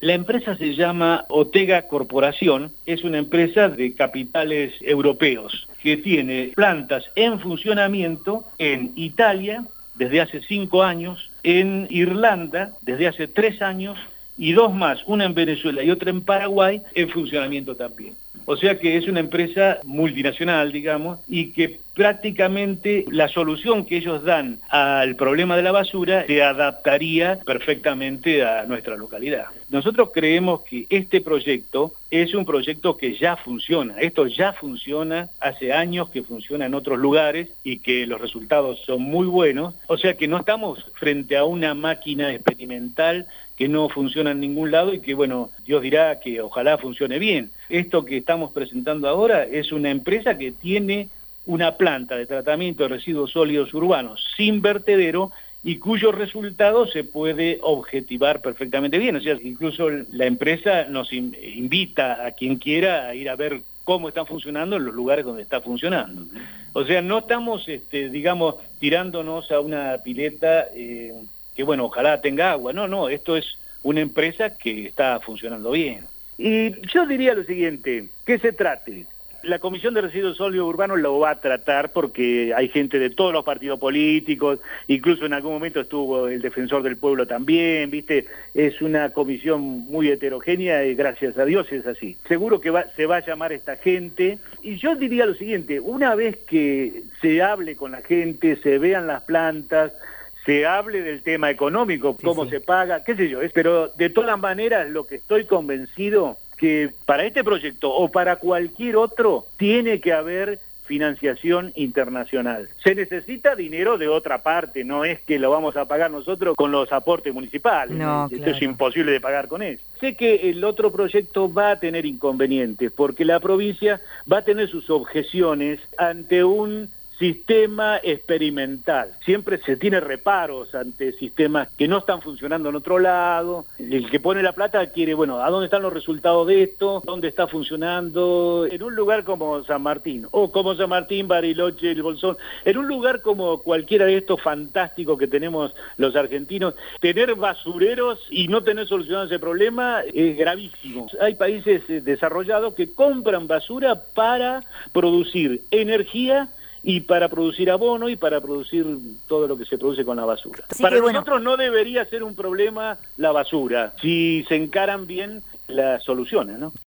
La empresa se llama Otega Corporación, es una empresa de capitales europeos que tiene plantas en funcionamiento en Italia desde hace 5 años, en Irlanda desde hace 3 años y 2 más, una en Venezuela y otra en Paraguay, en funcionamiento también. O sea que es una empresa multinacional, digamos, y que prácticamente la solución que ellos dan al problema de la basura se adaptaría perfectamente a nuestra localidad. Nosotros creemos que este proyecto es un proyecto que ya funciona. Esto ya funciona, hace años que funciona en otros lugares y que los resultados son muy buenos. O sea que no estamos frente a una máquina experimental que no funciona en ningún lado y que, bueno, Dios dirá que ojalá funcione bien. Esto que estamos presentando ahora es una empresa que tiene una planta de tratamiento de residuos sólidos urbanos sin vertedero y cuyo resultado se puede objetivar perfectamente bien. O sea, incluso la empresa nos invita a quien quiera a ir a ver cómo están funcionando en los lugares donde está funcionando. O sea, no estamos, digamos, tirándonos a una pileta que, bueno, ojalá tenga agua. No, esto es una empresa que está funcionando bien. Y yo diría lo siguiente, que se trate. La Comisión de Residuos Sólidos Urbanos lo va a tratar porque hay gente de todos los partidos políticos, incluso en algún momento estuvo el Defensor del Pueblo también, ¿viste? Es una comisión muy heterogénea y gracias a Dios es así. Seguro que se va a llamar esta gente y yo diría lo siguiente, una vez que se hable con la gente, se vean las plantas, se hable del tema económico, cómo se paga, qué sé yo, pero de todas maneras lo que estoy convencido que para este proyecto o para cualquier otro tiene que haber financiación internacional. Se necesita dinero de otra parte, no es que lo vamos a pagar nosotros con los aportes municipales, no, esto claro. es imposible de pagar con eso. Sé que el otro proyecto va a tener inconvenientes porque la provincia va a tener sus objeciones ante un sistema experimental. Siempre se tiene reparos ante sistemas que no están funcionando en otro lado. El que pone la plata quiere, bueno, ¿a dónde están los resultados de esto? ¿Dónde está funcionando? En un lugar como San Martín, o como San Martín, Bariloche, El Bolsón, en un lugar como cualquiera de estos fantásticos que tenemos los argentinos, tener basureros y no tener solucionado ese problema es gravísimo. Hay países desarrollados que compran basura para producir energía y para producir abono y para producir todo lo que se produce con la basura. Así para que, bueno, nosotros no debería ser un problema la basura, si se encaran bien las soluciones, ¿no?